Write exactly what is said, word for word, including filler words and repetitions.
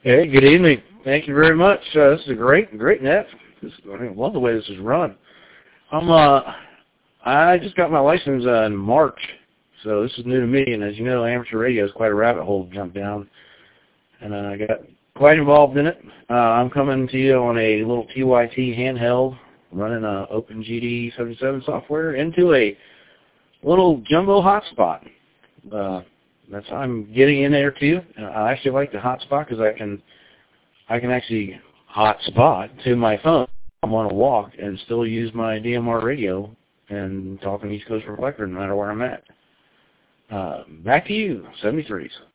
Hey, good evening. Thank you very much. Uh, this is a great, great net. This, I love the way this is run. I'm, uh, I just got my license uh, in March, so this is new to me. And as you know, amateur radio is quite a rabbit hole to jump down, and uh, I got quite involved in it. Uh, I'm coming to you on a little T Y T handheld, running a OpenGD seventy-seven software into a little jumbo hotspot. Uh, That's I'm getting in there too. I actually like the hotspot because I can I can actually hotspot to my phone. I want to walk and still use my D M R radio and talk on East Coast Reflector no matter where I'm at. Uh, back to you, seventy-threes.